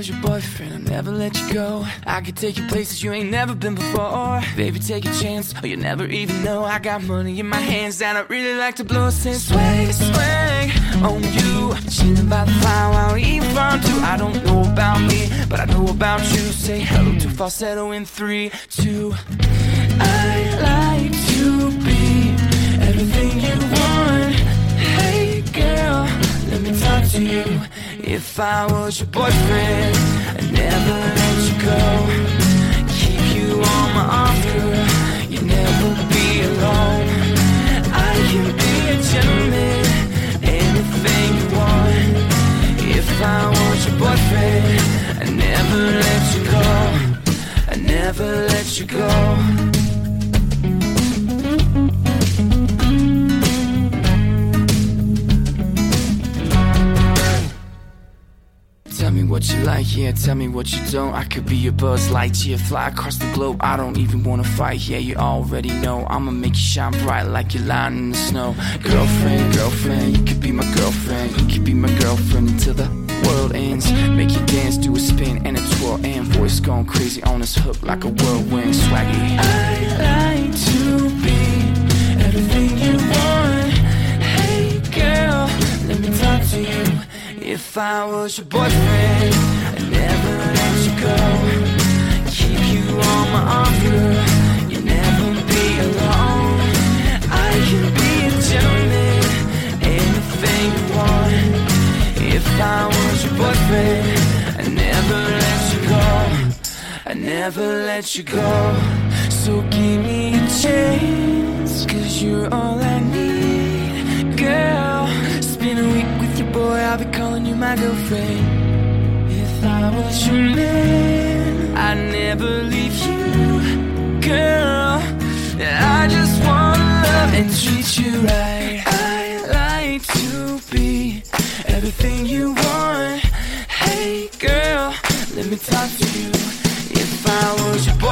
was your boyfriend, I'd never let you go. I could take you places you ain't never been before. Baby, take a chance, or you never even know. I got money in my hands and I'd really like to blow. Say swag, swag on you, chilling by the fire while we eat fun too. I don't know about me, but I know about you. Say hello to falsetto in 3, 2. I'd like to be everything you want. Hey girl, let me talk to you. If I was your boyfriend, I'd never let you go. Keep you on my arm, girl, you'd never be alone. I can be a gentleman, anything you want. If I was your boyfriend, I'd never let you go. I'd never let you go. Tell me what you like, yeah, tell me what you don't. I could be your Buzz Lightyear, fly across the globe. I don't even wanna fight, yeah, you already know. I'ma make you shine bright like you're lying in the snow. Girlfriend, girlfriend, you could be my girlfriend. You could be my girlfriend until the world ends. Make you dance, do a spin and a twirl, and voice going crazy on this hook like a whirlwind. Swaggy. I'd like to be everything you want. Hey girl, let me talk to you. If I was your boyfriend, I'd never let you go. Keep you on my arm, girl, you'd never be alone. I can be a gentleman, anything you want. If I was your boyfriend, I'd never let you go. I'd never let you go. So give me a chance, 'cause you're all I need, girl. Spend a week with your boy, I'll be calling you my girlfriend. If I was your man, I'd never leave you, girl. I just wanna love and treat you right. I'd like to be everything you want. Hey girl, let me talk to you. If I was your